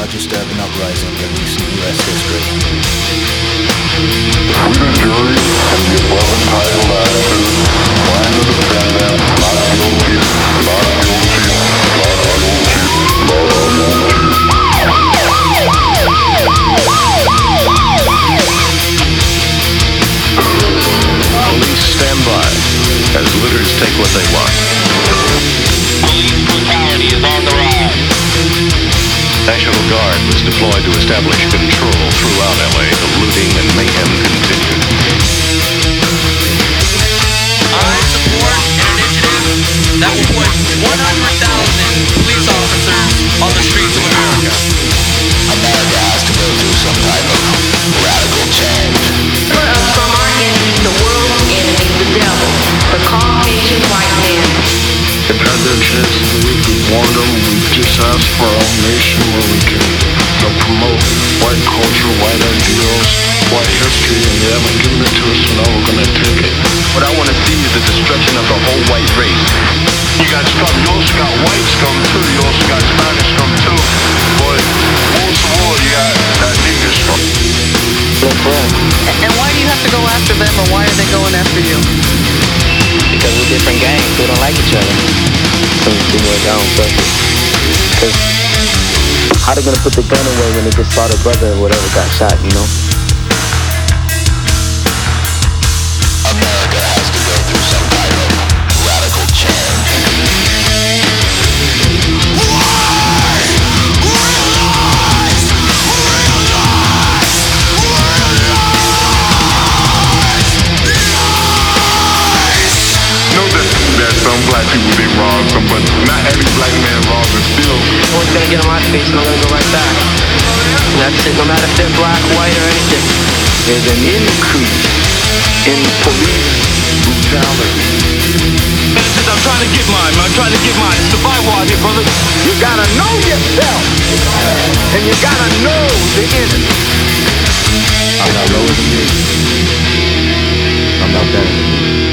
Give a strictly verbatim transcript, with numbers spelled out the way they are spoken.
largest urban uprising in recent U S history. We the jury and the above entitled attitude plan to defend them, not guilty, not guilty, not guilty, not guilty. Police stand by as looters take what they want. Police brutality is on the rise. National Guard was deployed to establish control throughout L A. The looting and mayhem continued. I support an initiative that will put one hundred thousand police officers on the streets of America. America has to go through some type of radical change. From our enemy, the world's enemy, the devil, the Caucasian white man. If had the chance to we could want them, we just ask for our nation where we can you know, promote white culture, white ideals, white history, and they haven't given it to us, so now we're going to take it. What I want to see is the destruction of the whole white race. You got stuff, you also got white scum too, you also got Spanish scum too. But most of all, you got that nigga scum. And why do you have to go after them, or why are they going after you? Because we're different gangs. We don't like each other. So we do work out on purpose. Because how they gonna put the gun away when they just saw their brother or whatever got shot, you know? America has to go through some type of radical change. Know that, that some black people did wrong, some, but not every black man wrong is still. I'm always gonna get on my face and I'm gonna go right back. And that's it, no matter if they're black, white, or anything. There's an increase in police brutality. I'm trying to get mine, I'm trying to get mine. It's survival out here, brother. You gotta know yourself, and you gotta know the enemy. I'm not lower than you. I'm not better than you.